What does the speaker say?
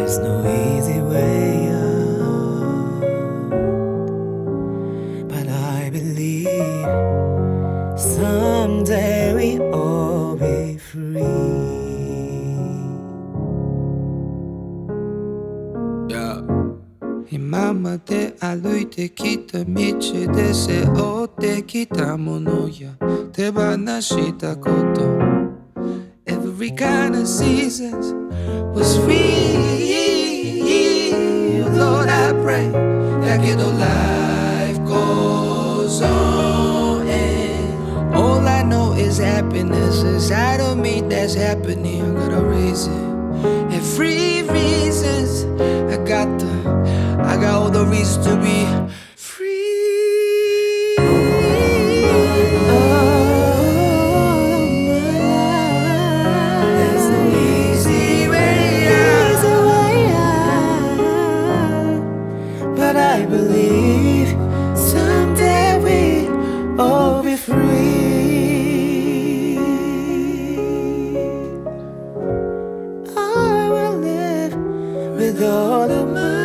There's no easy way out, but I believe someday we all be free. Yeah. 今まで歩いてきた道で背負ってきたものや手放したこと Every kind of seasons was real. Lord, I pray that life goes on, and all I know is happiness inside of me that's happening. I gotta raise it. Every reasons I got all the reasons to be free. There's no easy way out, but I believe someday we all be free. I will live with all of my